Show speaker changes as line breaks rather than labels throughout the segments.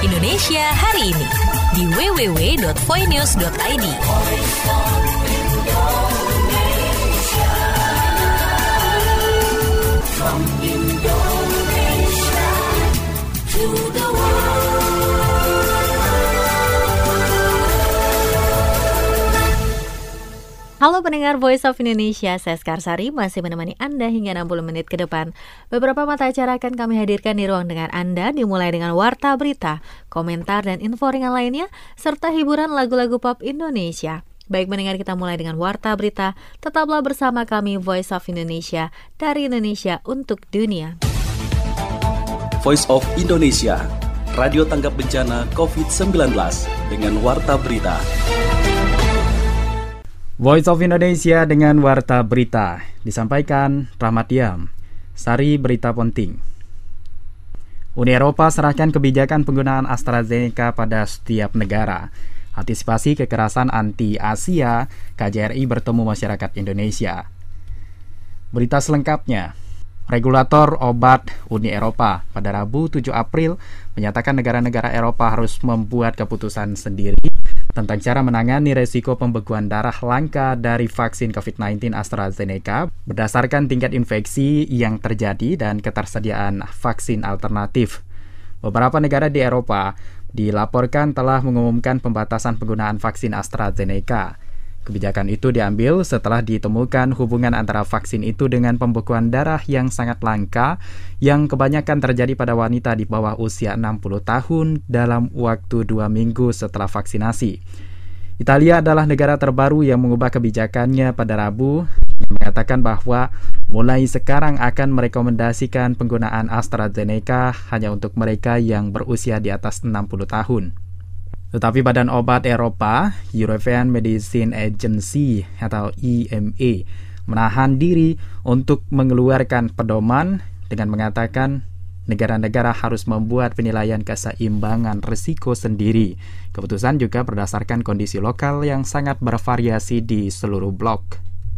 Indonesia hari ini di www.voinews.id. From Indonesia to the world. Halo pendengar Voice of Indonesia, saya Skarsari masih menemani Anda hingga 60 menit ke depan. Beberapa mata acara akan kami hadirkan di ruang dengar Anda, dimulai dengan warta berita, komentar dan info ringan lainnya, serta hiburan lagu-lagu pop Indonesia. Baik pendengar, kita mulai dengan warta berita. Tetaplah bersama kami Voice of Indonesia, dari Indonesia untuk dunia.
Voice of Indonesia, radio tanggap bencana COVID-19 dengan warta berita.
Voice of Indonesia dengan warta berita disampaikan Rahmat Diam. Sari berita penting. Uni Eropa serahkan kebijakan penggunaan AstraZeneca pada setiap negara. Antisipasi kekerasan anti-Asia, KJRI bertemu masyarakat Indonesia. Berita selengkapnya. Regulator obat Uni Eropa pada Rabu 7 April menyatakan negara-negara Eropa harus membuat keputusan sendiri tentang cara menangani resiko pembekuan darah langka dari vaksin COVID-19 AstraZeneca berdasarkan tingkat infeksi yang terjadi dan ketersediaan vaksin alternatif. Beberapa negara di Eropa dilaporkan telah mengumumkan pembatasan penggunaan vaksin AstraZeneca. Kebijakan itu diambil setelah ditemukan hubungan antara vaksin itu dengan pembekuan darah yang sangat langka yang kebanyakan terjadi pada wanita di bawah usia 60 tahun dalam waktu 2 minggu setelah vaksinasi. Italia adalah negara terbaru yang mengubah kebijakannya pada Rabu, yang mengatakan bahwa mulai sekarang akan merekomendasikan penggunaan AstraZeneca hanya untuk mereka yang berusia di atas 60 tahun. Tetapi Badan Obat Eropa, European Medicines Agency atau EMA, menahan diri untuk mengeluarkan pedoman dengan mengatakan negara-negara harus membuat penilaian keseimbangan risiko sendiri. Keputusan juga berdasarkan kondisi lokal yang sangat bervariasi di seluruh blok.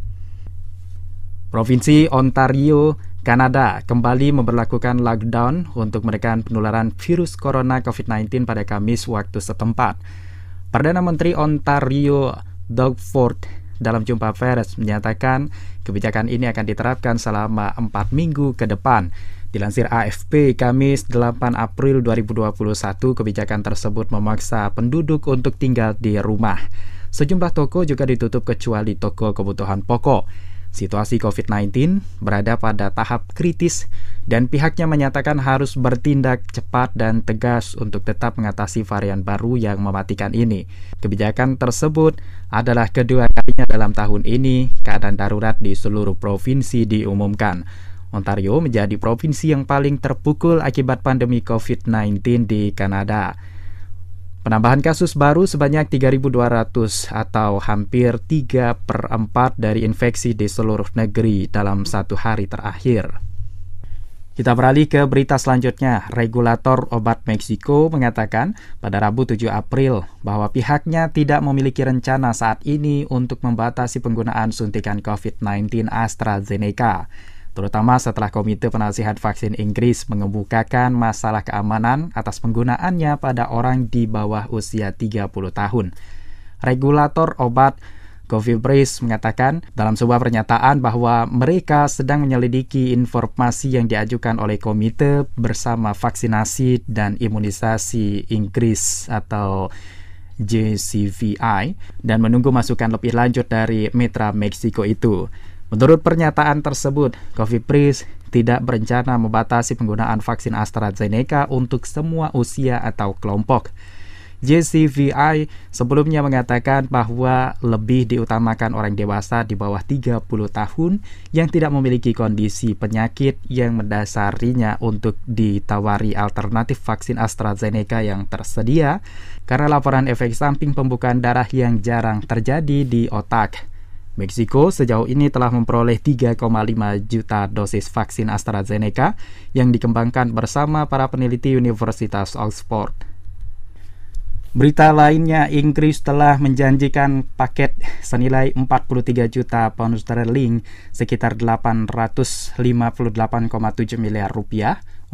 Provinsi Ontario, Kanada kembali memberlakukan lockdown untuk menekan penularan virus corona COVID-19 pada Kamis waktu setempat. Perdana Menteri Ontario, Doug Ford, dalam jumpa pers menyatakan kebijakan ini akan diterapkan selama 4 minggu ke depan. Dilansir AFP, Kamis 8 April 2021, kebijakan tersebut memaksa penduduk untuk tinggal di rumah. Sejumlah toko juga ditutup kecuali toko kebutuhan pokok. Situasi COVID-19 berada pada tahap kritis dan pihaknya menyatakan harus bertindak cepat dan tegas untuk tetap mengatasi varian baru yang mematikan ini. Kebijakan tersebut adalah kedua kalinya dalam tahun ini keadaan darurat di seluruh provinsi diumumkan. Ontario menjadi provinsi yang paling terpukul akibat pandemi COVID-19 di Kanada. Penambahan kasus baru sebanyak 3.200 atau hampir 3/4 dari infeksi di seluruh negeri dalam satu hari terakhir. Kita beralih ke berita selanjutnya. Regulator obat Meksiko mengatakan pada Rabu 7 April bahwa pihaknya tidak memiliki rencana saat ini untuk membatasi penggunaan suntikan COVID-19 AstraZeneca, terutama setelah Komite Penasihat Vaksin Inggris mengemukakan masalah keamanan atas penggunaannya pada orang di bawah usia 30 tahun. Regulator obat COFEPRIS mengatakan dalam sebuah pernyataan bahwa mereka sedang menyelidiki informasi yang diajukan oleh Komite Bersama Vaksinasi dan Imunisasi Inggris atau JCVI dan menunggu masukan lebih lanjut dari mitra Meksiko itu. Menurut pernyataan tersebut, COFEPRIS tidak berencana membatasi penggunaan vaksin AstraZeneca untuk semua usia atau kelompok. JCVI sebelumnya mengatakan bahwa lebih diutamakan orang dewasa di bawah 30 tahun yang tidak memiliki kondisi penyakit yang mendasarinya untuk ditawari alternatif vaksin AstraZeneca yang tersedia karena laporan efek samping pembekuan darah yang jarang terjadi di otak. Meksiko sejauh ini telah memperoleh 3,5 juta dosis vaksin AstraZeneca yang dikembangkan bersama para peneliti Universitas Oxford. Berita lainnya, Inggris telah menjanjikan paket senilai 43 juta pound sterling, sekitar 858,7 miliar rupiah,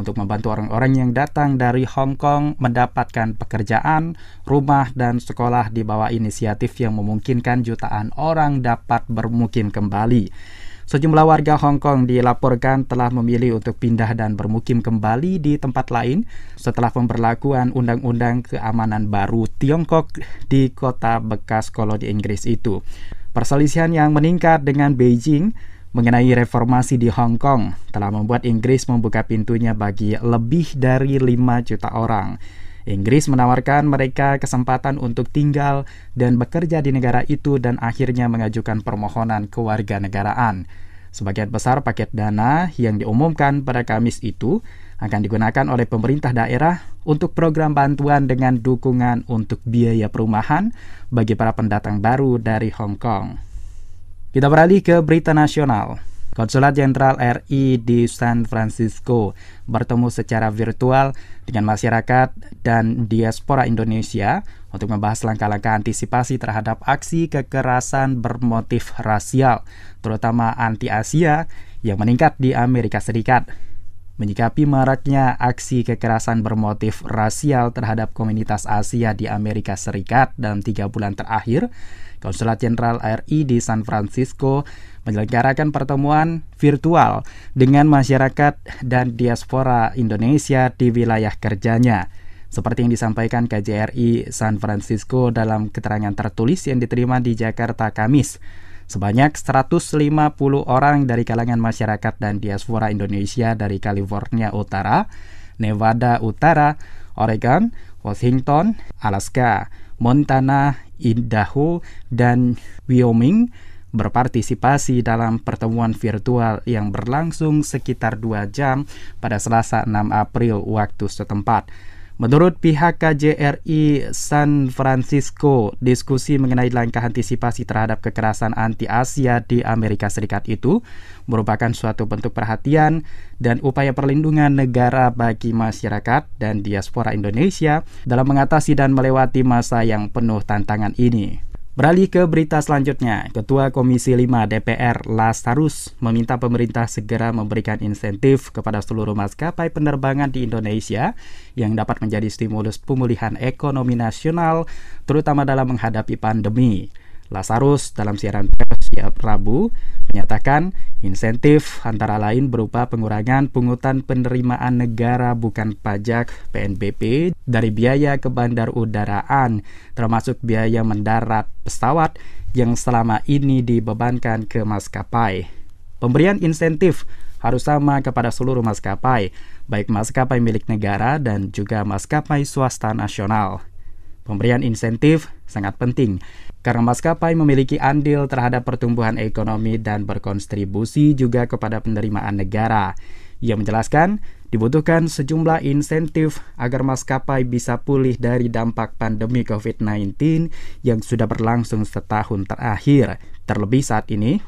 untuk membantu orang-orang yang datang dari Hong Kong mendapatkan pekerjaan, rumah, dan sekolah di bawah inisiatif yang memungkinkan jutaan orang dapat bermukim kembali. Sejumlah warga Hong Kong dilaporkan telah memilih untuk pindah dan bermukim kembali di tempat lain setelah pemberlakuan Undang-Undang Keamanan Baru Tiongkok di kota bekas koloni Inggris itu. Perselisihan yang meningkat dengan Beijing mengenai reformasi di Hong Kong telah membuat Inggris membuka pintunya bagi lebih dari 5 juta orang. Inggris menawarkan mereka kesempatan untuk tinggal dan bekerja di negara itu dan akhirnya mengajukan permohonan kewarganegaraan. Sebagian besar paket dana yang diumumkan pada Kamis itu akan digunakan oleh pemerintah daerah untuk program bantuan dengan dukungan untuk biaya perumahan bagi para pendatang baru dari Hong Kong. Kita beralih ke berita nasional. Konsulat Jenderal RI di San Francisco bertemu secara virtual dengan masyarakat dan diaspora Indonesia untuk membahas langkah-langkah antisipasi terhadap aksi kekerasan bermotif rasial, terutama anti-Asia yang meningkat di Amerika Serikat. Menyikapi maraknya aksi kekerasan bermotif rasial terhadap komunitas Asia di Amerika Serikat dalam 3 bulan terakhir, Konsulat Jenderal RI di San Francisco menyelenggarakan pertemuan virtual dengan masyarakat dan diaspora Indonesia di wilayah kerjanya. Seperti yang disampaikan KJRI San Francisco dalam keterangan tertulis yang diterima di Jakarta Kamis. Sebanyak 150 orang dari kalangan masyarakat dan diaspora Indonesia dari California Utara, Nevada Utara, Oregon, Washington, Alaska, Montana, Idaho, dan Wyoming berpartisipasi dalam pertemuan virtual yang berlangsung sekitar 2 jam pada Selasa 6 April waktu setempat. Menurut pihak KJRI San Francisco, diskusi mengenai langkah antisipasi terhadap kekerasan anti-Asia di Amerika Serikat itu merupakan suatu bentuk perhatian dan upaya perlindungan negara bagi masyarakat dan diaspora Indonesia dalam mengatasi dan melewati masa yang penuh tantangan ini. Beralih ke berita selanjutnya, Ketua Komisi 5 DPR Lazarus meminta pemerintah segera memberikan insentif kepada seluruh maskapai penerbangan di Indonesia yang dapat menjadi stimulus pemulihan ekonomi nasional, terutama dalam menghadapi pandemi. Lazarus dalam siaran pers Rabu menyatakan insentif antara lain berupa pengurangan pungutan penerimaan negara bukan pajak PNBP dari biaya ke bandar udaraan, termasuk biaya mendarat pesawat yang selama ini dibebankan ke maskapai. Pemberian insentif harus sama kepada seluruh maskapai, baik maskapai milik negara dan juga maskapai swasta nasional. Pemberian insentif sangat penting karena maskapai memiliki andil terhadap pertumbuhan ekonomi dan berkontribusi juga kepada penerimaan negara. Ia menjelaskan dibutuhkan sejumlah insentif agar maskapai bisa pulih dari dampak pandemi COVID-19 yang sudah berlangsung setahun terakhir. Terlebih saat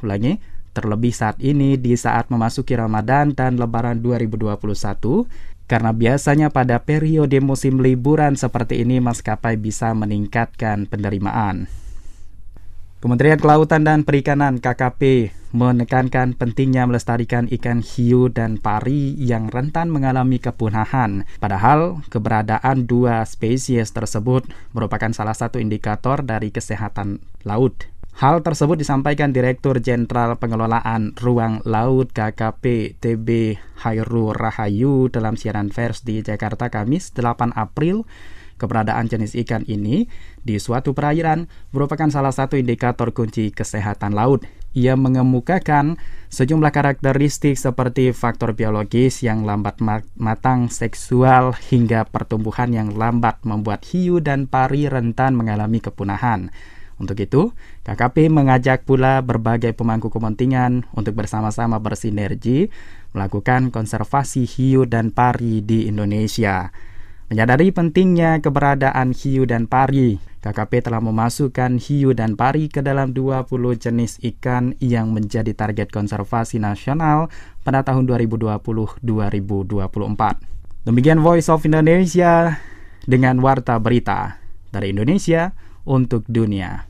ini di saat memasuki Ramadan dan Lebaran 2021, karena biasanya pada periode musim liburan seperti ini maskapai bisa meningkatkan penerimaan. Kementerian Kelautan dan Perikanan KKP menekankan pentingnya melestarikan ikan hiu dan pari yang rentan mengalami kepunahan. Padahal keberadaan 2 spesies tersebut merupakan salah satu indikator dari kesehatan laut. Hal tersebut disampaikan Direktur Jenderal Pengelolaan Ruang Laut KKP TB Hairul Rahayu dalam siaran pers di Jakarta Kamis 8 April. Keberadaan jenis ikan ini di suatu perairan merupakan salah satu indikator kunci kesehatan laut. Ia mengemukakan sejumlah karakteristik seperti faktor biologis yang lambat matang seksual hingga pertumbuhan yang lambat membuat hiu dan pari rentan mengalami kepunahan. Untuk itu, KKP mengajak pula berbagai pemangku kepentingan untuk bersama-sama bersinergi melakukan konservasi hiu dan pari di Indonesia. Menyadari pentingnya keberadaan hiu dan pari, KKP telah memasukkan hiu dan pari ke dalam 20 jenis ikan yang menjadi target konservasi nasional pada tahun 2020-2024. Demikian Voice of Indonesia dengan Warta Berita dari Indonesia untuk dunia.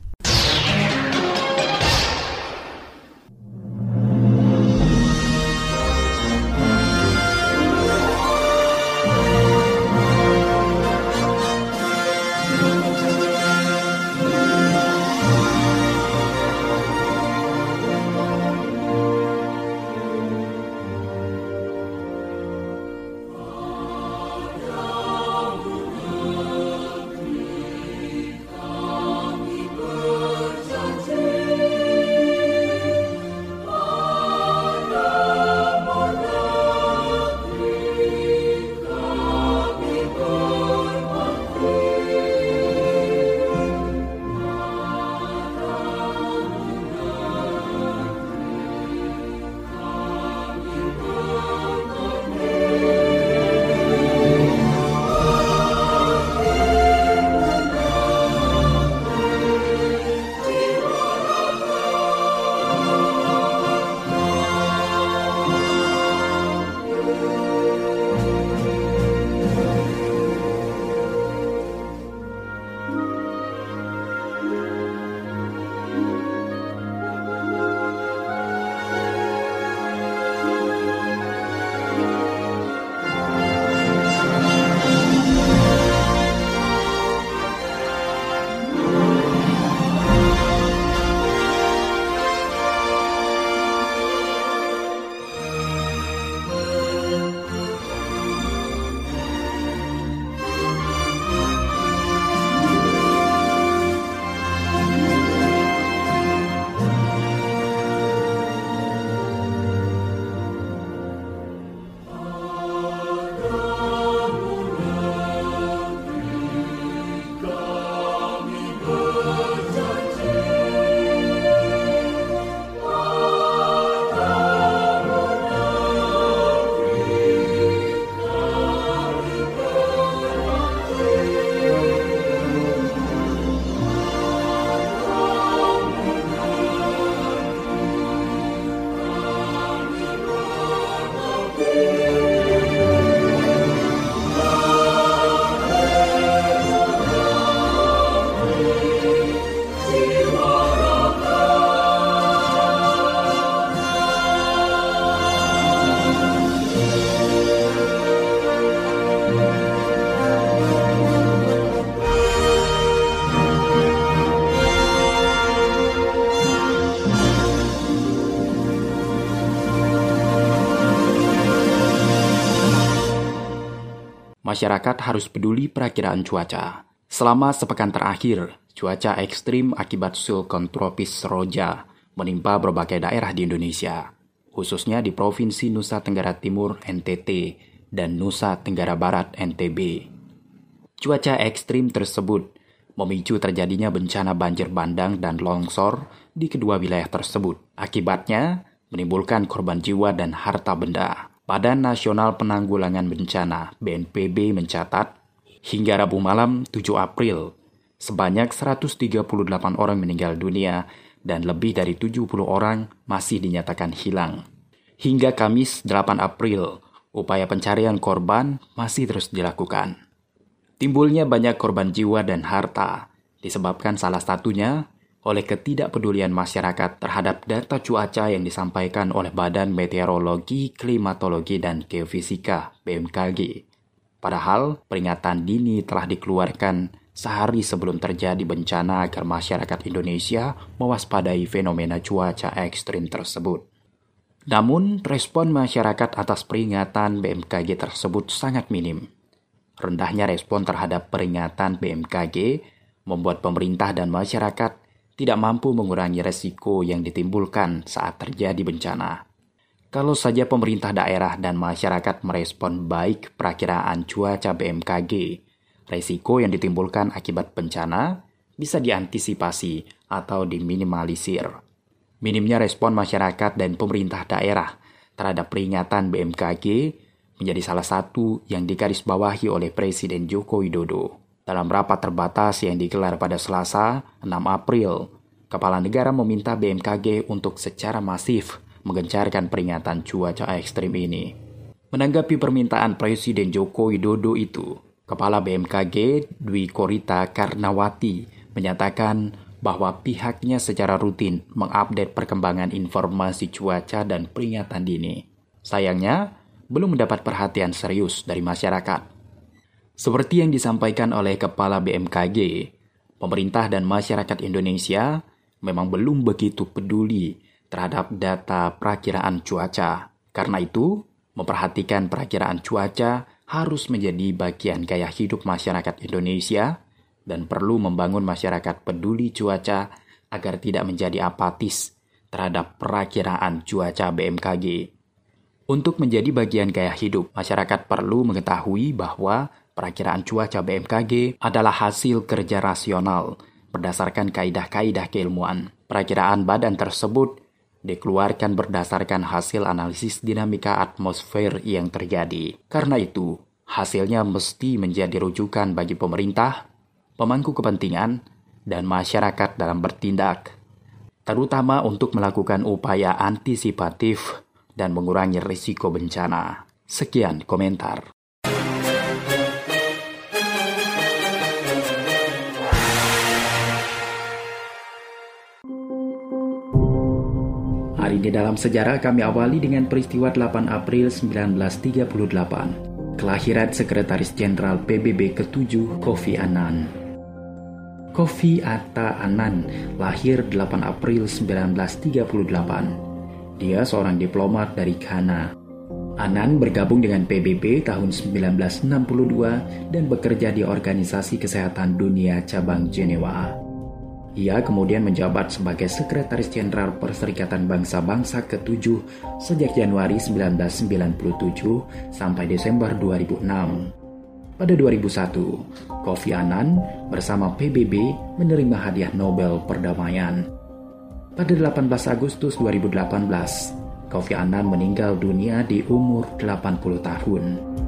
masyarakat harus peduli perakiraan cuaca. Selama sepekan terakhir, cuaca ekstrim akibat siklon tropis Roja menimpa berbagai daerah di Indonesia, khususnya di Provinsi Nusa Tenggara Timur (NTT) dan Nusa Tenggara Barat (NTB). Cuaca ekstrim tersebut memicu terjadinya bencana banjir bandang dan longsor di kedua wilayah tersebut. Akibatnya, menimbulkan korban jiwa dan harta benda. Badan Nasional Penanggulangan Bencana (BNPB) mencatat, hingga Rabu malam 7 April, sebanyak 138 orang meninggal dunia dan lebih dari 70 orang masih dinyatakan hilang. Hingga Kamis 8 April, upaya pencarian korban masih terus dilakukan. Timbulnya banyak korban jiwa dan harta disebabkan salah satunya oleh ketidakpedulian masyarakat terhadap data cuaca yang disampaikan oleh Badan Meteorologi, Klimatologi, dan Geofisika (BMKG). Padahal peringatan dini telah dikeluarkan sehari sebelum terjadi bencana agar masyarakat Indonesia mewaspadai fenomena cuaca ekstrim tersebut. Namun, respon masyarakat atas peringatan BMKG tersebut sangat minim. Rendahnya respon terhadap peringatan BMKG membuat pemerintah dan masyarakat tidak mampu mengurangi resiko yang ditimbulkan saat terjadi bencana. Kalau saja pemerintah daerah dan masyarakat merespon baik perakiraan cuaca BMKG, resiko yang ditimbulkan akibat bencana bisa diantisipasi atau diminimalisir. Minimnya respon masyarakat dan pemerintah daerah terhadap peringatan BMKG menjadi salah satu yang digarisbawahi oleh Presiden Joko Widodo. Dalam rapat terbatas yang digelar pada Selasa, 6 April, Kepala Negara meminta BMKG untuk secara masif menggencarkan peringatan cuaca ekstrim ini. Menanggapi permintaan Presiden Joko Widodo itu, Kepala BMKG Dwi Korita Karnawati menyatakan bahwa pihaknya secara rutin mengupdate perkembangan informasi cuaca dan peringatan dini. Sayangnya, belum mendapat perhatian serius dari masyarakat. Seperti yang disampaikan oleh Kepala BMKG, pemerintah dan masyarakat Indonesia memang belum begitu peduli terhadap data perakiraan cuaca. Karena itu, memperhatikan perakiraan cuaca harus menjadi bagian gaya hidup masyarakat Indonesia dan perlu membangun masyarakat peduli cuaca agar tidak menjadi apatis terhadap perakiraan cuaca BMKG. Untuk menjadi bagian gaya hidup, masyarakat perlu mengetahui bahwa perakiraan cuaca BMKG adalah hasil kerja rasional berdasarkan kaidah-kaidah keilmuan. Perakiraan badan tersebut dikeluarkan berdasarkan hasil analisis dinamika atmosfer yang terjadi. Karena itu, hasilnya mesti menjadi rujukan bagi pemerintah, pemangku kepentingan, dan masyarakat dalam bertindak, terutama untuk melakukan upaya antisipatif dan mengurangi risiko bencana. Sekian komentar. Hari ini dalam sejarah kami awali dengan peristiwa 8 April 1938. Kelahiran Sekretaris Jenderal PBB ke-7 Kofi Annan. Kofi Atta Annan lahir 8 April 1938. Dia seorang diplomat dari Ghana. Annan bergabung dengan PBB tahun 1962 dan bekerja di Organisasi Kesehatan Dunia Cabang Jenewa. Ia kemudian menjabat sebagai Sekretaris Jenderal Perserikatan Bangsa-Bangsa ke-7 sejak Januari 1997 sampai Desember 2006. Pada 2001, Kofi Annan bersama PBB menerima hadiah Nobel Perdamaian. Pada 18 Agustus 2018, Kofi Annan meninggal dunia di umur 80 tahun.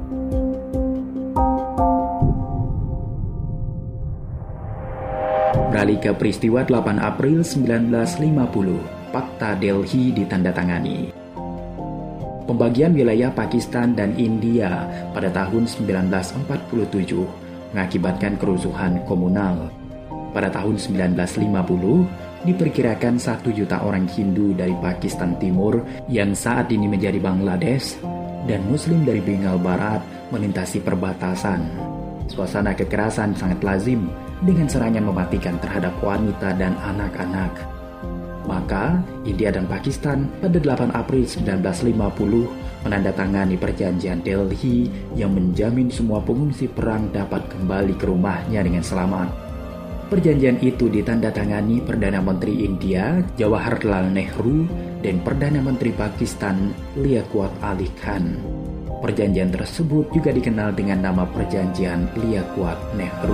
Beralih ke peristiwa 8 April 1950, Pakta Delhi ditandatangani. Pembagian wilayah Pakistan dan India pada tahun 1947 mengakibatkan kerusuhan komunal. Pada tahun 1950, diperkirakan 1 juta orang Hindu dari Pakistan Timur yang saat ini menjadi Bangladesh dan Muslim dari Bengal Barat melintasi perbatasan. Suasana kekerasan sangat lazim dengan serangan mematikan terhadap wanita dan anak-anak. Maka, India dan Pakistan pada 8 April 1950 menandatangani perjanjian Delhi yang menjamin semua pengungsi perang dapat kembali ke rumahnya dengan selamat. Perjanjian itu ditandatangani Perdana Menteri India Jawaharlal Nehru dan Perdana Menteri Pakistan Liaquat Ali Khan. Perjanjian tersebut juga dikenal dengan nama Perjanjian Liaquat Nehru.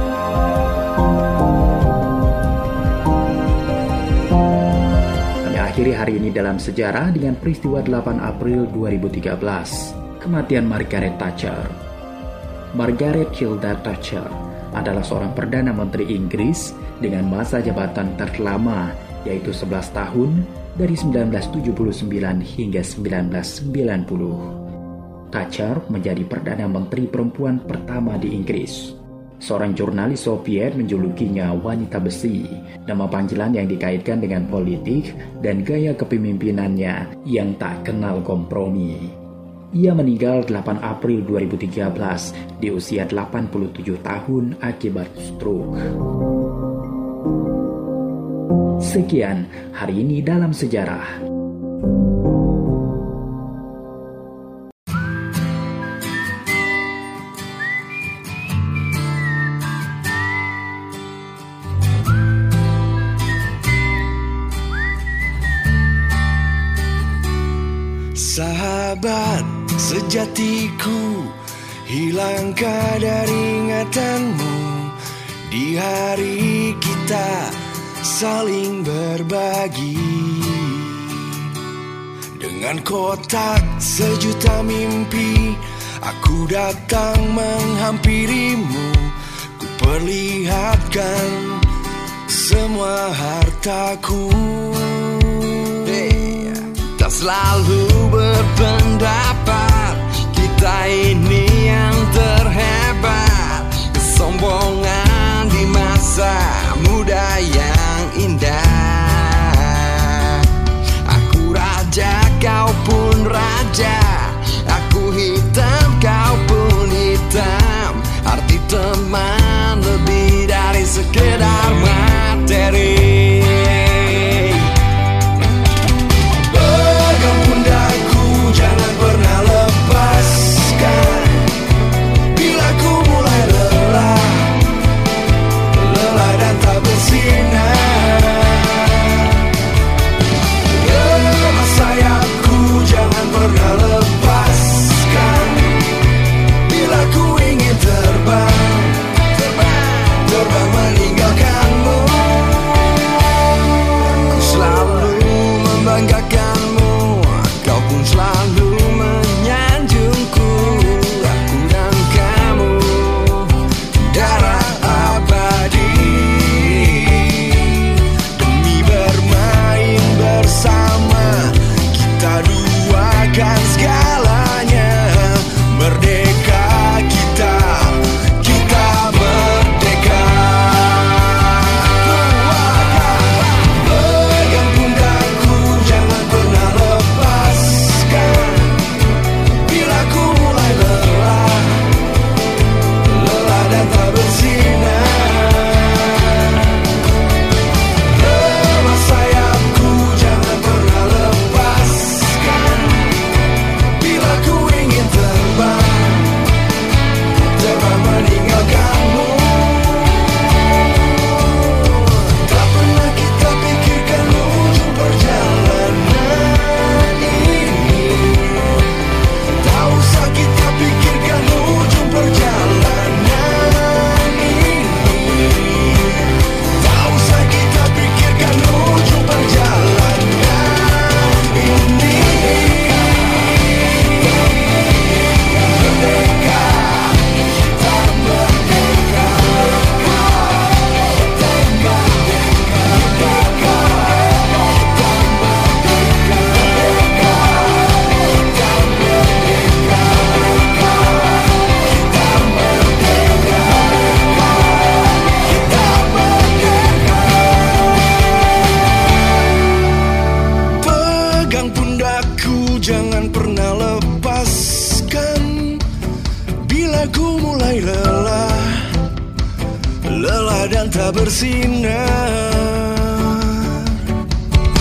Kami akhiri hari ini dalam sejarah dengan peristiwa 8 April 2013, kematian Margaret Thatcher. Margaret Hilda Thatcher adalah seorang Perdana Menteri Inggris dengan masa jabatan terlama, yaitu 11 tahun dari 1979 hingga 1990. Thatcher menjadi Perdana Menteri perempuan pertama di Inggris. Seorang jurnalis Soviet menjulukinya wanita besi, nama panggilan yang dikaitkan dengan politik dan gaya kepemimpinannya yang tak kenal kompromi. Ia meninggal 8 April 2013 di usia 87 tahun akibat stroke. Sekian hari ini dalam sejarah.
Sahabat sejatiku, hilang kadar ingatanmu di hari kita saling berbagi. Dengan kotak sejuta mimpi, aku datang menghampirimu. Ku perlihatkan semua hartaku. Tak selalu berpendapat kita ini yang terhebat. Kesombongan di masa muda yang indah. Aku raja, kau pun raja. Aku hitam, kau pun hitam. Arti teman lebih dari sekedar materi. Dan tak bersinar.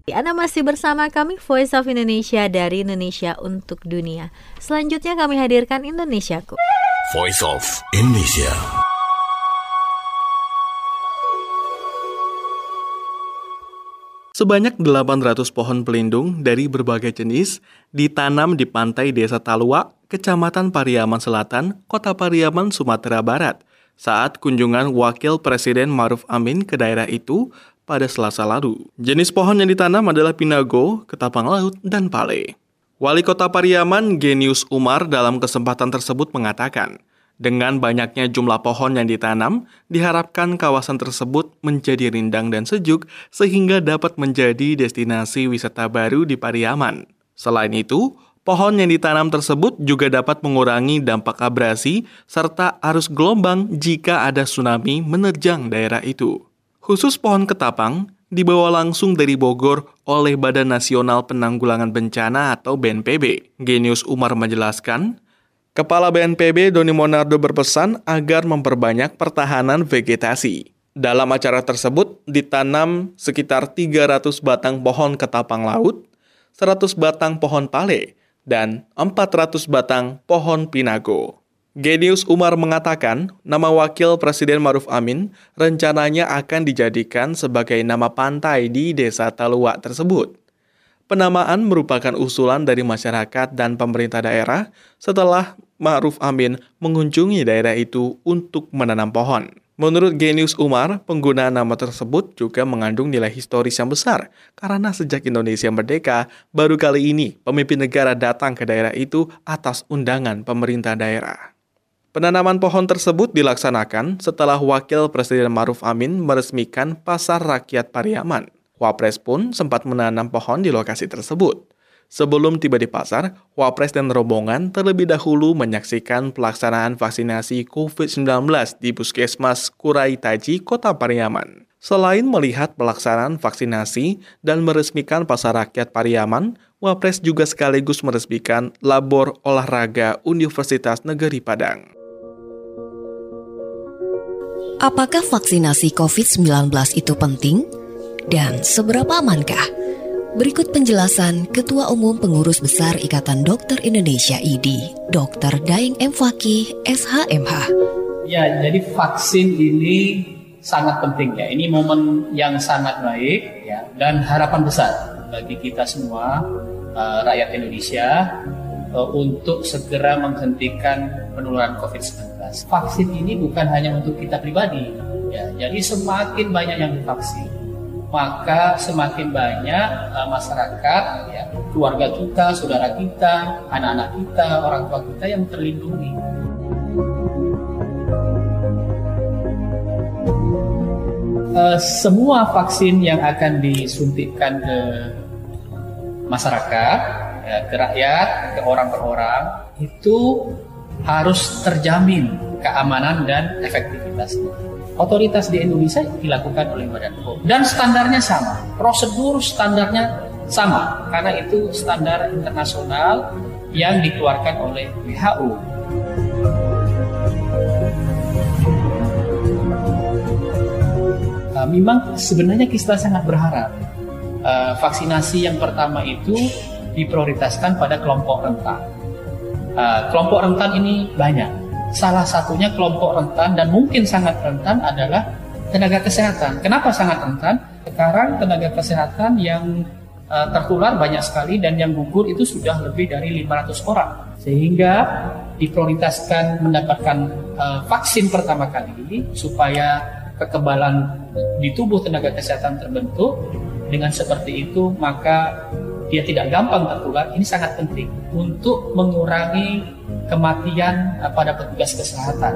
Anda masih bersama kami Voice of Indonesia dari Indonesia untuk Dunia. Selanjutnya kami hadirkan Indonesiaku.
Voice of Indonesia.
Sebanyak 800 pohon pelindung dari berbagai jenis ditanam di pantai Desa Talua, Kecamatan Pariaman Selatan, Kota Pariaman, Sumatera Barat, saat kunjungan Wakil Presiden Ma'ruf Amin ke daerah itu pada Selasa lalu. Jenis pohon yang ditanam adalah pinago, ketapang laut, dan pale. Wali Kota Pariaman, Genius Umar, dalam kesempatan tersebut mengatakan, dengan banyaknya jumlah pohon yang ditanam, diharapkan kawasan tersebut menjadi rindang dan sejuk sehingga dapat menjadi destinasi wisata baru di Pariaman. Selain itu, pohon yang ditanam tersebut juga dapat mengurangi dampak abrasi serta arus gelombang jika ada tsunami menerjang daerah itu. Khusus pohon ketapang dibawa langsung dari Bogor oleh Badan Nasional Penanggulangan Bencana atau BNPB. Genius Umar menjelaskan, Kepala BNPB Doni Monardo berpesan agar memperbanyak pertahanan vegetasi. Dalam acara tersebut ditanam sekitar 300 batang pohon ketapang laut, 100 batang pohon pale, dan 400 batang pohon pinago. Genius Umar mengatakan, nama Wakil Presiden Ma'ruf Amin rencananya akan dijadikan sebagai nama pantai di Desa Talua tersebut. Penamaan merupakan usulan dari masyarakat dan pemerintah daerah setelah Ma'ruf Amin mengunjungi daerah itu untuk menanam pohon. Menurut Genius Umar, penggunaan nama tersebut juga mengandung nilai historis yang besar karena sejak Indonesia merdeka, baru kali ini pemimpin negara datang ke daerah itu atas undangan pemerintah daerah. Penanaman pohon tersebut dilaksanakan setelah Wakil Presiden Ma'ruf Amin meresmikan Pasar Rakyat Pariaman. Wapres pun sempat menanam pohon di lokasi tersebut. Sebelum tiba di pasar, Wapres dan rombongan terlebih dahulu menyaksikan pelaksanaan vaksinasi COVID-19 di Puskesmas Kurai Taji, Kota Pariaman. Selain melihat pelaksanaan vaksinasi dan meresmikan Pasar Rakyat Pariaman, Wapres juga sekaligus meresmikan Labor Olahraga Universitas Negeri Padang.
Apakah vaksinasi COVID-19 itu penting? Dan seberapa amankah? Berikut penjelasan Ketua Umum Pengurus Besar Ikatan Dokter Indonesia IDI, Dr. Daeng M. Fakih, SHMH.
Ya, jadi vaksin ini sangat penting ya. Ini momen yang sangat baik ya, dan harapan besar bagi kita semua rakyat Indonesia untuk segera menghentikan penularan COVID-19. Vaksin ini bukan hanya untuk kita pribadi ya. Jadi semakin banyak yang divaksin, maka semakin banyak masyarakat, ya, keluarga kita, saudara kita, anak-anak kita, orang tua kita yang terlindungi. Semua vaksin yang akan disuntikkan ke masyarakat, ya, ke rakyat, ke orang per orang, itu harus terjamin keamanan dan efektivitasnya. Otoritas di Indonesia dilakukan oleh Badan POM dan standarnya sama, prosedur standarnya sama karena itu standar internasional yang dikeluarkan oleh WHO. Memang sebenarnya kita sangat berharap vaksinasi yang pertama itu diprioritaskan pada kelompok rentan. Kelompok rentan ini banyak. Salah satunya kelompok rentan dan mungkin sangat rentan adalah tenaga kesehatan. Kenapa sangat rentan? Sekarang tenaga kesehatan yang tertular banyak sekali dan yang gugur itu sudah lebih dari 500 orang. Sehingga diprioritaskan mendapatkan vaksin pertama kali supaya kekebalan di tubuh tenaga kesehatan terbentuk. Dengan seperti itu maka dia tidak gampang tertular. Ini sangat penting untuk mengurangi kematian pada petugas kesehatan.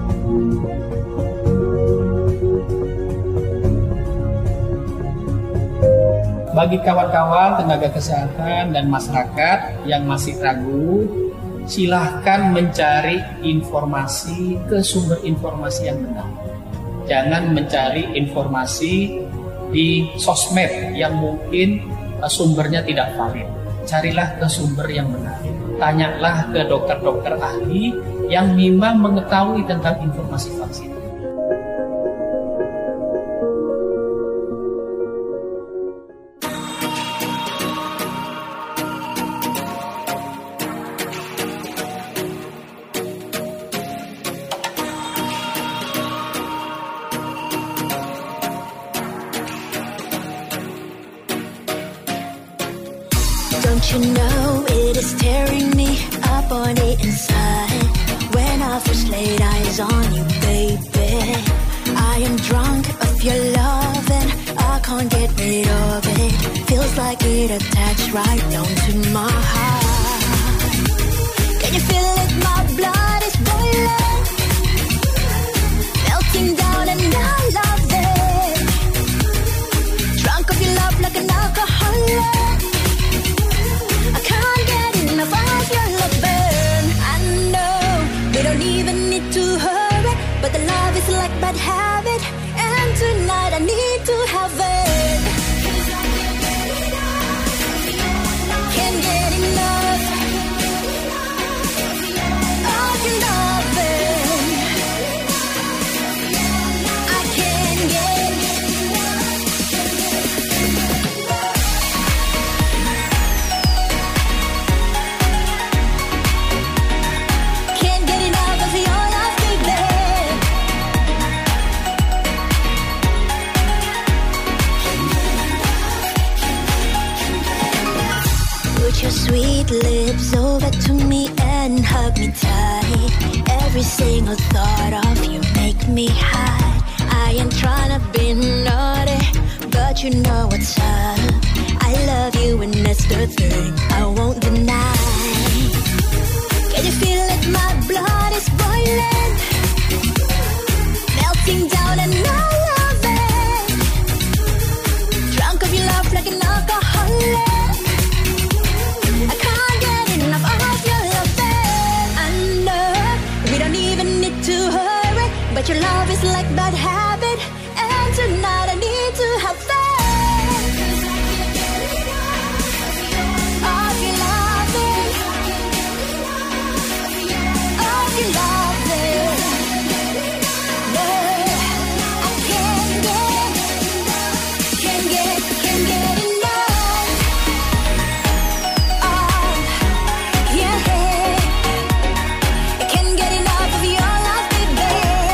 Bagi kawan-kawan tenaga kesehatan dan masyarakat yang masih ragu, silahkan mencari informasi ke sumber informasi yang benar. Jangan mencari informasi di sosmed yang mungkin sumbernya tidak valid. Carilah ke sumber yang benar. Tanyalah ke dokter-dokter ahli yang memang mengetahui tentang informasi vaksin.
you know it is tearing me up on the inside. When I first laid eyes on you, baby, I am drunk of your love and I can't get rid of it. Feels like it attached right down to my heart. Can you feel it? My blood is boiling, melting down and I love it. Drunk of your love like an alcoholic. I can't get enough of your love burn. I know we don't even need to hurry, but the love is like bad habit, and tonight I need to have it. Can't get enough of your loving. I can't get enough of your love, baby. Put your sweet lips over to me and hug me tight. Every single thought of you make me high. I ain't trying to be naughty, but you know what's up. I love you and that's the thing I won't deny. Can you feel it? My blood is boiling, melting down and I love it. Drunk of your love like an alcoholic. I can't get enough of your loving. I know we don't even need to hurry, but your love is like bad habit, and tonight I need to have faith. Of your loving, of your loving. No, I can't get enough. Yeah, I can't get enough of your love, baby.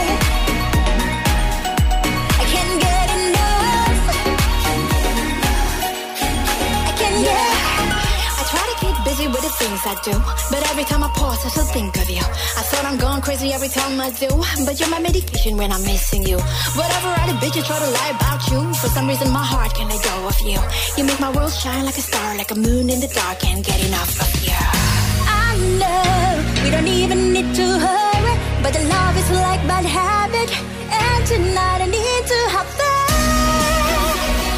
I can't get enough. I can't get. I try to keep busy with the things I do, but every time I pause, I still think of you. I thought I'm going crazy every time I do, but you're my medication when I'm missing you. Whatever other bitches try to lie about you, for some reason my heart can't let go of you. You make my world shine like a star, like a moon in the dark. Can't get enough of you. I know we don't even need to hurry, but the love is like bad habit, and tonight I need to have faith.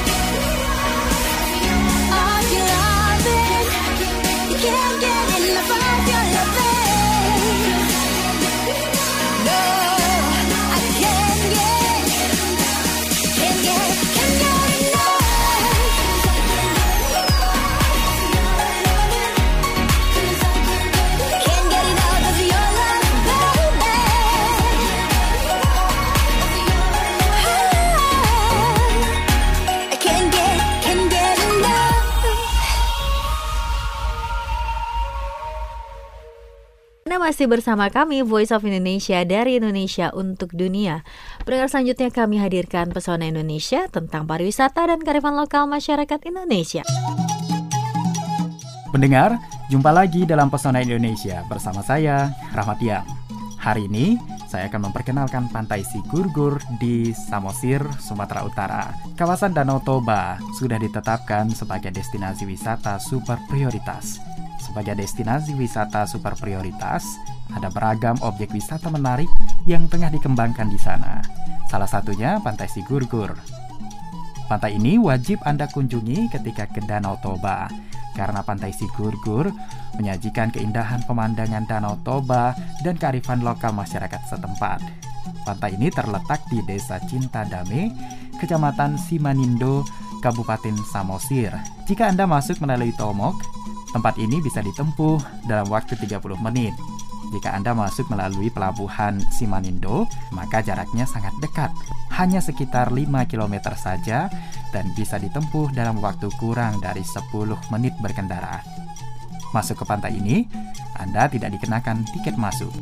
Of your loving, you can't get enough of your loving. No, I can't get enough. Can't get enough of your love, baby. I can't get enough.
Anda masih bersama kami Voice of Indonesia dari Indonesia untuk Dunia. Pendengar, selanjutnya kami hadirkan Pesona Indonesia tentang pariwisata dan kearifan lokal masyarakat Indonesia.
Pendengar, jumpa lagi dalam Pesona Indonesia bersama saya, Rahmat Yang. Hari ini, saya akan memperkenalkan Pantai Sigurgur di Samosir, Sumatera Utara. Kawasan Danau Toba sudah ditetapkan sebagai destinasi wisata super prioritas. Sebagai destinasi wisata super prioritas, ada beragam objek wisata menarik yang tengah dikembangkan di sana. Salah satunya Pantai Sigurgur. Pantai ini wajib Anda kunjungi ketika ke Danau Toba, karena Pantai Sigurgur menyajikan keindahan pemandangan Danau Toba dan kearifan lokal masyarakat setempat. Pantai ini terletak di Desa Cintadame, Kecamatan Simanindo, Kabupaten Samosir. Jika Anda masuk melalui Tomok, tempat ini bisa ditempuh dalam waktu 30 menit. Jika Anda masuk melalui pelabuhan Simanindo, maka jaraknya sangat dekat, hanya sekitar 5 km saja, dan bisa ditempuh dalam waktu kurang dari 10 menit berkendara. Masuk ke pantai ini, Anda tidak dikenakan tiket masuk.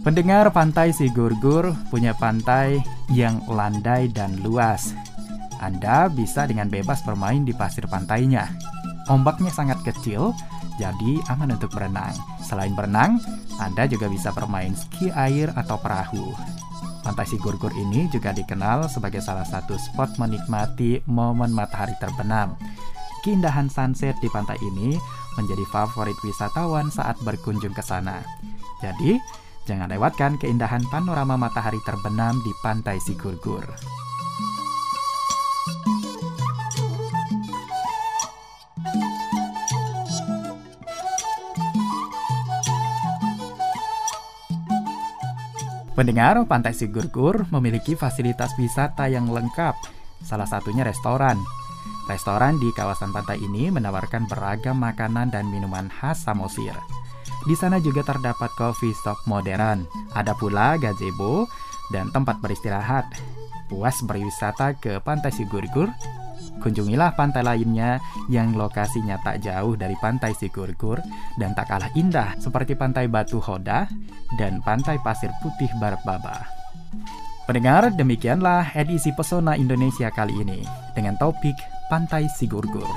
Pendengar, Pantai Sigurgur punya pantai yang landai dan luas. Anda bisa dengan bebas bermain di pasir pantainya. Ombaknya sangat kecil, jadi aman untuk berenang. Selain berenang, Anda juga bisa bermain ski air atau perahu. Pantai Sigurgur ini juga dikenal sebagai salah satu spot menikmati momen matahari terbenam. Keindahan sunset di pantai ini menjadi favorit wisatawan saat berkunjung ke sana. Jadi, jangan lewatkan keindahan panorama matahari terbenam di Pantai Sigurgur. Pendengar, Pantai Sigurgur memiliki fasilitas wisata yang lengkap, salah satunya restoran. Restoran di kawasan pantai ini menawarkan beragam makanan dan minuman khas Samosir. Di sana juga terdapat coffee shop modern, ada pula gazebo dan tempat beristirahat. Puas berwisata ke Pantai Sigurgur? Kunjungilah pantai lainnya yang lokasinya tak jauh dari Pantai Sigurgur dan tak kalah indah seperti Pantai Batu Hoda dan Pantai Pasir Putih Barbaba. Pendengar, demikianlah edisi Pesona Indonesia kali ini dengan topik Pantai Sigurgur.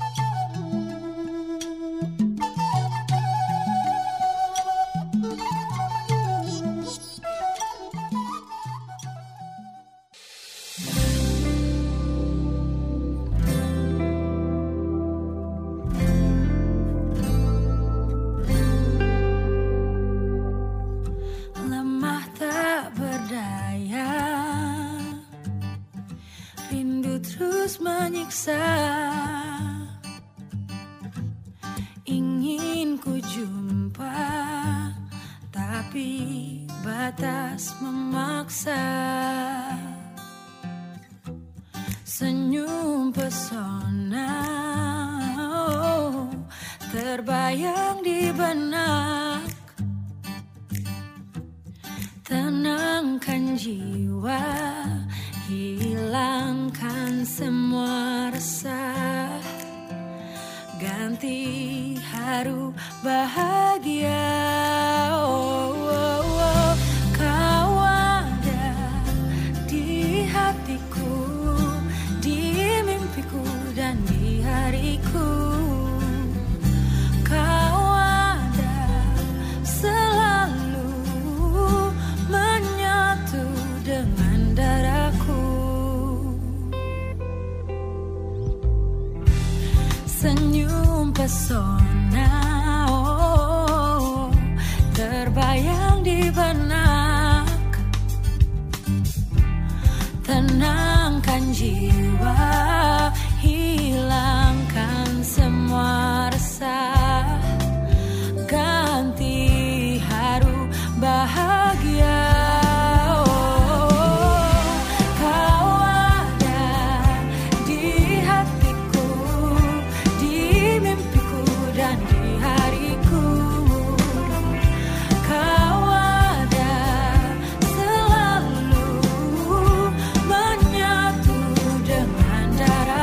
Ingin ku jumpa, tapi batas memaksa. Senyum pesona terbayang di benak. Tenangkan jiwa, hilangkan semua resah. Ganti haru bahagia. Kau ada di hatiku, di mimpiku dan di hariku. Kau ada selalu menyatu dengan dadaku. Senyum pesona terbayang di benak. Tenangkan jiwa, hilangkan semua resah. Ganti haru bahagia. Menyatu dengan darah.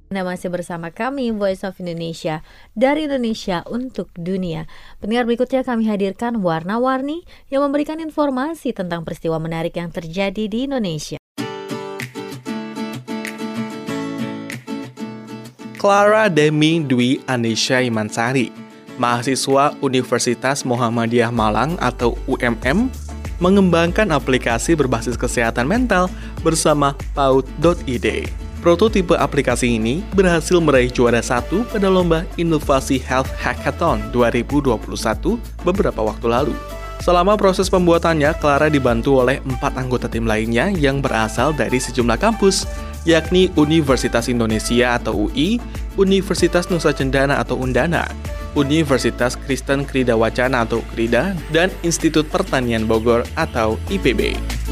Anda masih bersama kami, Voice of Indonesia, dari Indonesia untuk dunia. Pendengar, berikutnya kami hadirkan Warna-Warni yang memberikan informasi tentang peristiwa menarik yang terjadi di Indonesia.
Clara Demi Dwi Anisha Imansari, mahasiswa Universitas Muhammadiyah Malang atau UMM, mengembangkan aplikasi berbasis kesehatan mental bersama PAUD.id. Prototipe aplikasi ini berhasil meraih juara 1 pada Lomba Inovasi Health Hackathon 2021 beberapa waktu lalu. Selama proses pembuatannya, Clara dibantu oleh 4 anggota tim lainnya yang berasal dari sejumlah kampus, yakni Universitas Indonesia atau UI, Universitas Nusa Cendana atau Undana, Universitas Kristen Krida Wacana atau Krida, dan Institut Pertanian Bogor atau IPB.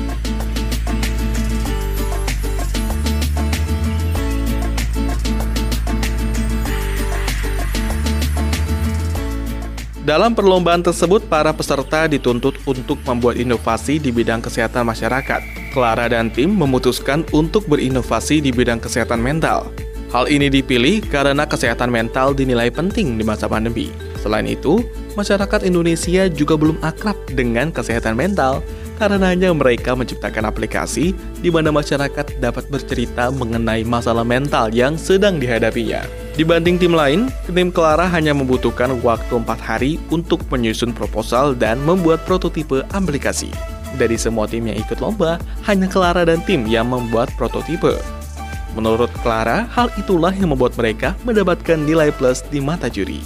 Dalam perlombaan tersebut, para peserta dituntut untuk membuat inovasi di bidang kesehatan masyarakat. Clara dan tim memutuskan untuk berinovasi di bidang kesehatan mental. Hal ini dipilih karena kesehatan mental dinilai penting di masa pandemi. Selain itu, masyarakat Indonesia juga belum akrab dengan kesehatan mental, karenanya mereka menciptakan aplikasi di mana masyarakat dapat bercerita mengenai masalah mental yang sedang dihadapinya. Dibanding tim lain, tim Clara hanya membutuhkan waktu 4 hari untuk menyusun proposal dan membuat prototipe aplikasi. Dari semua tim yang ikut lomba, hanya Clara dan tim yang membuat prototipe. Menurut Clara, hal itulah yang membuat mereka mendapatkan nilai plus di mata juri.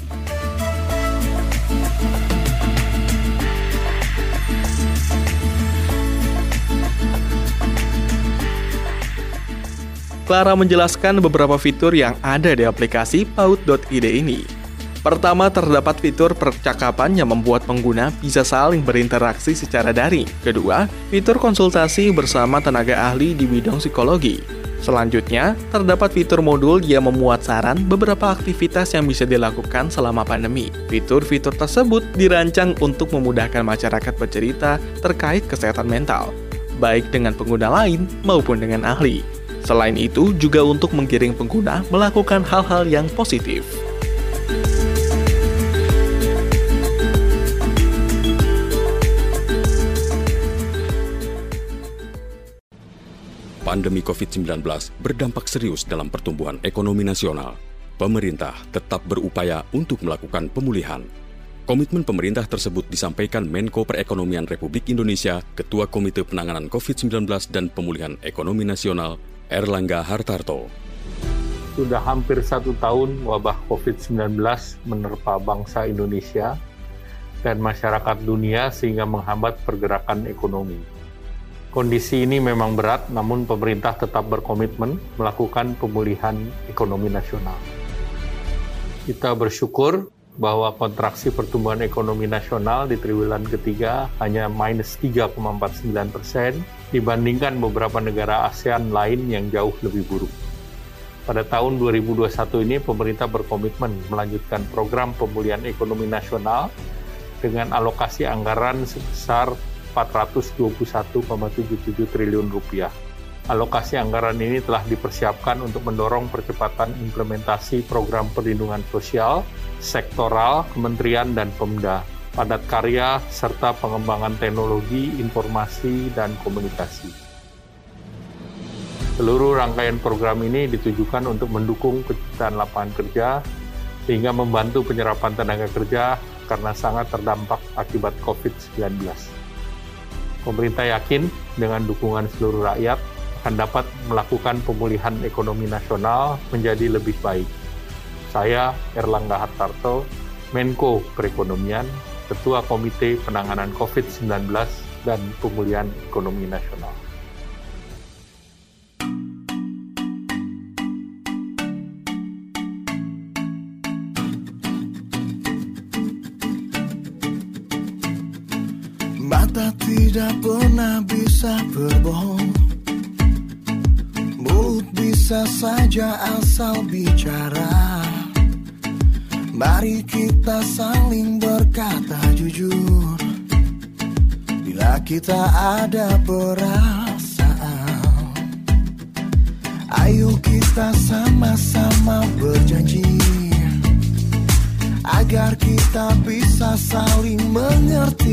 Clara menjelaskan beberapa fitur yang ada di aplikasi PAUD.id ini. Pertama, terdapat fitur percakapan yang membuat pengguna bisa saling berinteraksi secara daring. Kedua, fitur konsultasi bersama tenaga ahli di bidang psikologi. Selanjutnya, terdapat fitur modul yang memuat saran beberapa aktivitas yang bisa dilakukan selama pandemi. Fitur-fitur tersebut dirancang untuk memudahkan masyarakat bercerita terkait kesehatan mental, baik dengan pengguna lain maupun dengan ahli. Selain itu, juga untuk menggiring pengguna melakukan hal-hal yang positif.
Pandemi COVID-19 berdampak serius dalam pertumbuhan ekonomi nasional. Pemerintah tetap berupaya untuk melakukan pemulihan. Komitmen pemerintah tersebut disampaikan Menko Perekonomian Republik Indonesia, Ketua Komite Penanganan COVID-19 dan Pemulihan Ekonomi Nasional, Erlangga Hartarto.
Sudah hampir 1 tahun wabah COVID-19 menerpa bangsa Indonesia dan masyarakat dunia sehingga menghambat pergerakan ekonomi. Kondisi ini memang berat, namun pemerintah tetap berkomitmen melakukan pemulihan ekonomi nasional. Kita bersyukur bahwa kontraksi pertumbuhan ekonomi nasional di triwulan ketiga hanya minus 3,49% dibandingkan beberapa negara ASEAN lain yang jauh lebih buruk. Pada tahun 2021 ini, pemerintah berkomitmen melanjutkan program pemulihan ekonomi nasional dengan alokasi anggaran sebesar 421,77 triliun rupiah. Alokasi anggaran ini telah dipersiapkan untuk mendorong percepatan implementasi program perlindungan sosial, sektoral, kementerian, dan Pemda, padat karya, serta pengembangan teknologi, informasi, dan komunikasi. Seluruh rangkaian program ini ditujukan untuk mendukung penciptaan lapangan kerja, sehingga membantu penyerapan tenaga kerja karena sangat terdampak akibat COVID-19. Pemerintah yakin dengan dukungan seluruh rakyat akan dapat melakukan pemulihan ekonomi nasional menjadi lebih baik. Saya, Erlangga Hartarto, Menko Perekonomian, Ketua Komite Penanganan COVID-19 dan Pemulihan Ekonomi Nasional.
Mata tidak pernah bisa berbohong, mulut bisa saja asal bicara. Mari kita saling berkata jujur, bila kita ada perasaan. Ayo kita sama-sama berjanji agar kita bisa saling mengerti.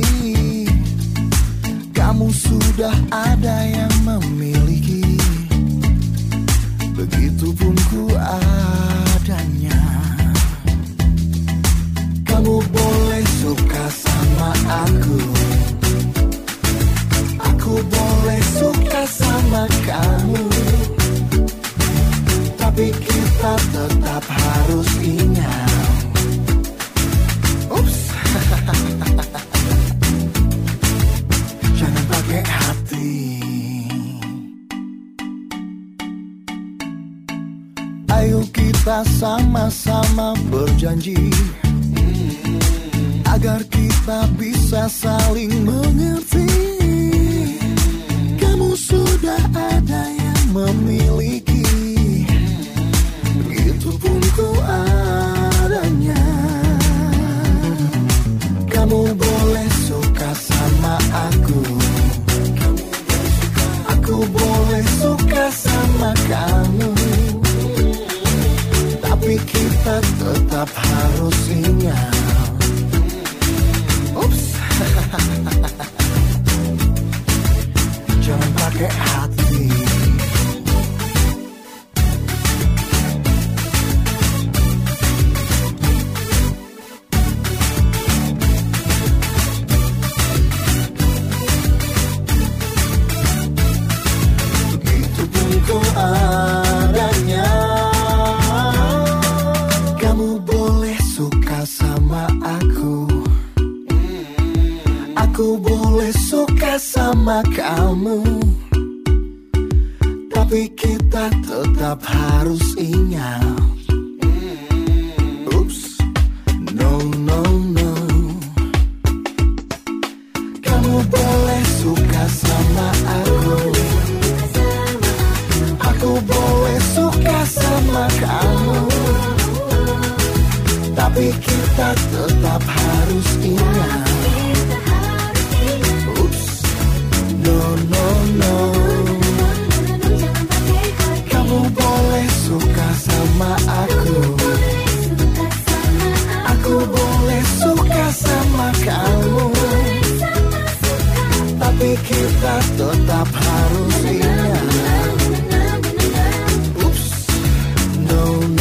Kamu sudah ada yang memiliki, begitupun ku adanya. Kamu boleh suka sama aku boleh suka sama kamu, tapi kita tetap harus ingat. Ups. Jangan pakai hati. Ayo kita sama-sama berjanji agar kita bisa saling mengerti. Kamu sudah ada yang memiliki, begitupun ku adanya. Kamu boleh suka sama aku boleh suka sama kamu, tapi kita tetap harus ingat. Ups. Jangan pakai hati. Begitupun ku adanya. Kamu boleh suka sama aku boleh suka sama kamu, tapi kita tetap harus ingat. Oops, no. Kamu boleh suka sama aku boleh suka sama kamu, tapi kita tetap harus ingat. No. Kamu boleh suka sama aku boleh suka sama kamu, tapi kita tetap harus ingat. Oops, no.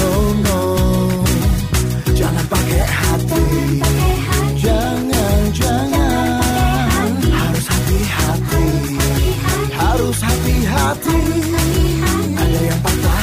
Jangan pakai hati. Jangan. Harus hati-hati. Ada yang patah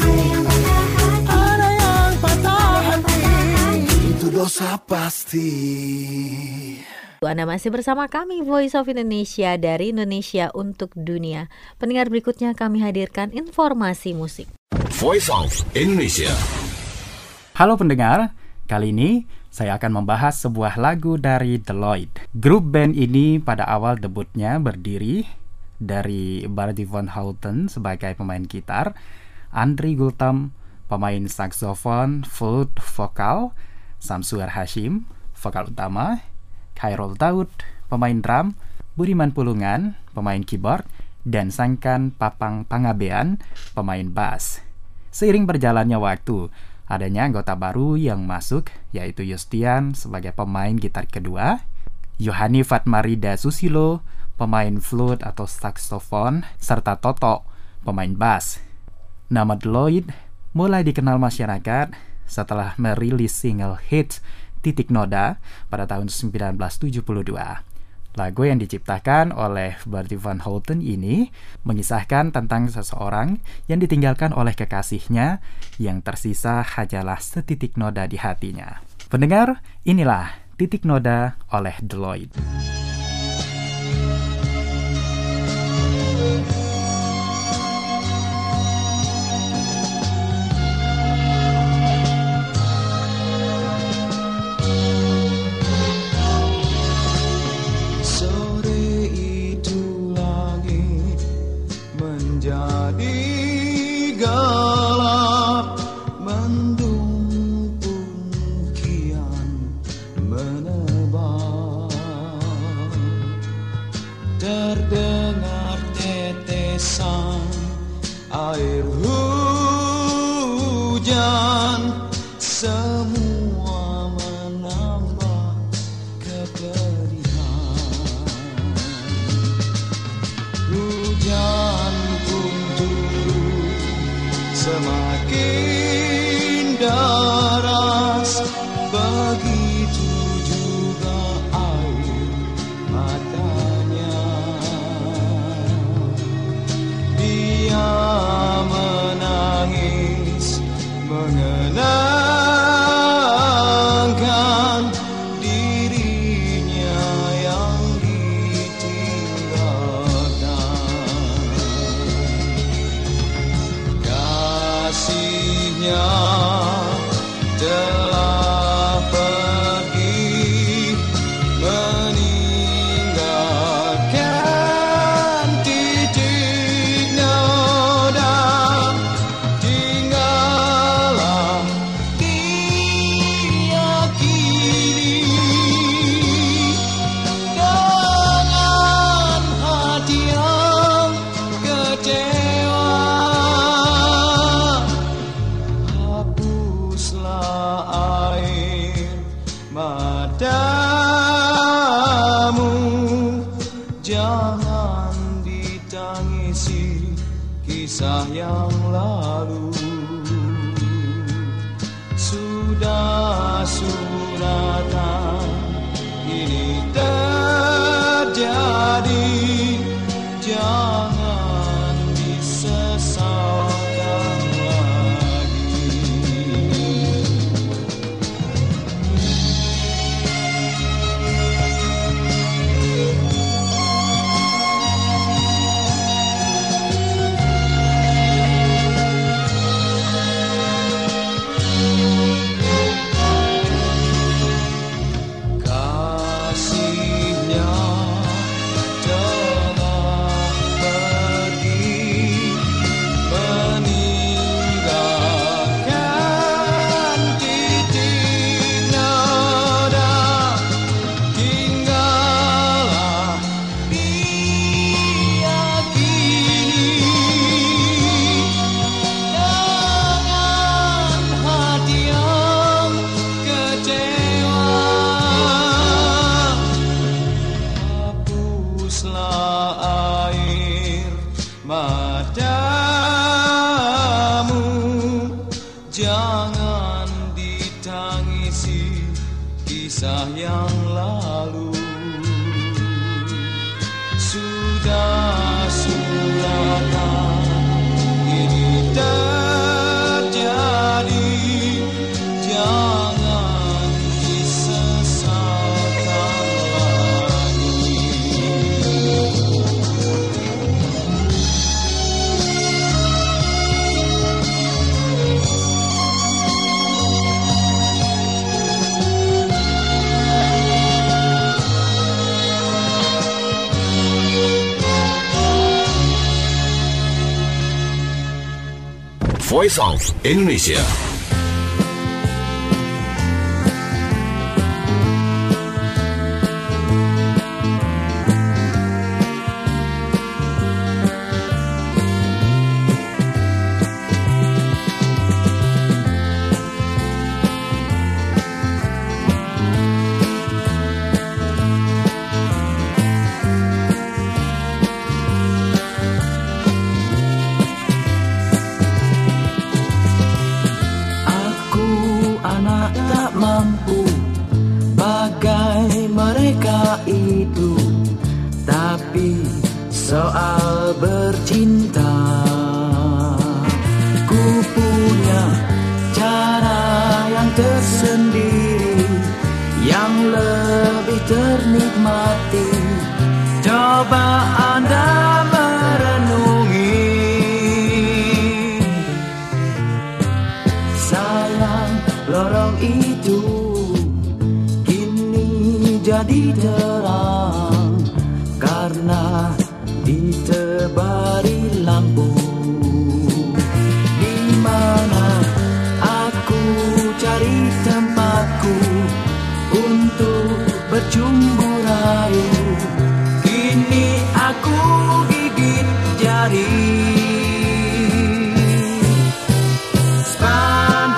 hati. Itu dosa pasti.
Anda masih bersama kami Voice of Indonesia dari Indonesia untuk Dunia. Pendengar, berikutnya kami hadirkan informasi musik.
Voice of Indonesia.
Halo pendengar, kali ini saya akan membahas sebuah lagu dari The Lloyd. Grup band ini pada awal debutnya berdiri dari Bardi van Houten sebagai pemain gitar, Andri Gultam pemain saksofon, flute, vokal, Samsuar Hashim vokal utama, Khairul Daud pemain drum, Budiman Pulungan pemain keyboard, dan Sangkan Papang Pangabean pemain bass. Seiring berjalannya waktu, adanya anggota baru yang masuk, yaitu Yustian sebagai pemain gitar kedua, Yohani Fatmarida Susilo pemain flute atau saksofon, serta Toto pemain bass. Nama The Lloyd mulai dikenal masyarakat setelah merilis single hits Titik Noda pada tahun 1972. Lagu yang diciptakan oleh Bardi van Houten ini mengisahkan tentang seseorang yang ditinggalkan oleh kekasihnya, yang tersisa hanyalah setitik noda di hatinya. Pendengar, inilah Titik Noda oleh The Lloyd.
hujan semua menambah kepedihan. Hujan pun turun semakin deras, begitu juga air matanya. Dia menangis mengenangkan dirinya yang ditinggalkan. Kasihnya telah pergi meninggalkan titik noda. Tinggallah dia kini dengan hati yang kecewa. Hapuslah air matamu, jangan ditangisi kisah yang lalu. Sudah suratan ini terjadi, jangan disesalkan lagi. Kasihnya telah pergi meninggalkan titik noda. Tinggallah dia kini dengan hati yang kecewa. Hapuslah air matamu, jangan ditangisi kisah yang lalu. Sudah suratan ini terjadi, jangan disesalkan lagi.
Voice of Indonesia.
Anak tak mampu bagai mereka itu, tapi soal bercinta ku punya cara yang tersendiri, yang lebih ternikmati. Coba Anda merenungi. Sayang, lorong itu kini jadi terang karena ditebari lampu. Di mana aku cari tempatku untuk bercumbu rayu. Kini aku gigit jari.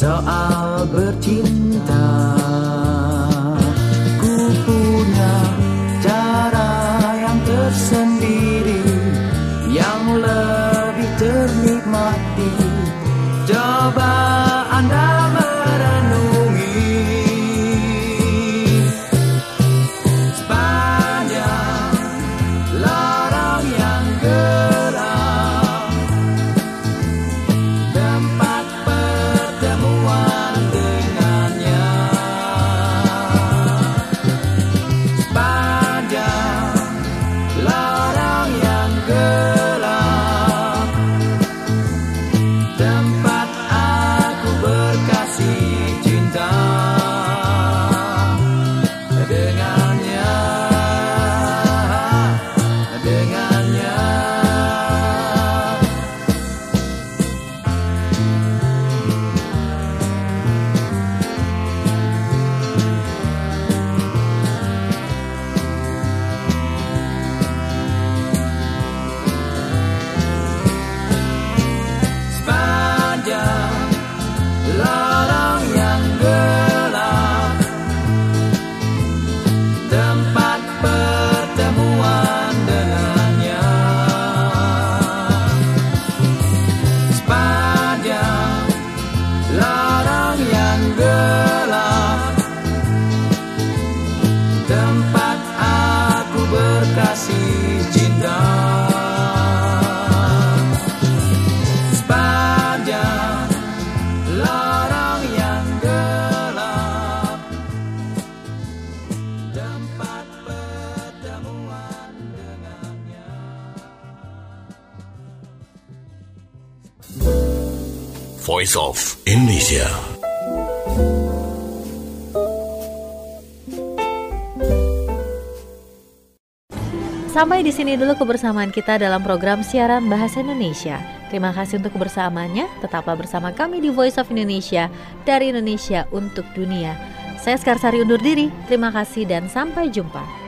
soal bercinta. Ku punya cara yang tersendiri yang lebih ternikmati. Coba Anda merenungi sepanjang lorong yang gelap, tempat pertemuan dengannya. Sepanjang lorong yang gelap, tempat aku berkasih cinta dengannya, dengannya. Sepanjang lorong yang gelap, tempat pertemuan dengannya. Sepanjang lorong yang gelap, tempat aku berkasih cinta. Sepanjang lorong yang gelap, tempat pertemuan dengannya.
Voice of Indonesia.
Sampai di sini dulu kebersamaan kita dalam program siaran Bahasa Indonesia. Terima kasih untuk kebersamaannya. Tetaplah bersama kami di Voice of Indonesia, dari Indonesia untuk dunia. Saya Skarsari undur diri. Terima kasih dan sampai jumpa.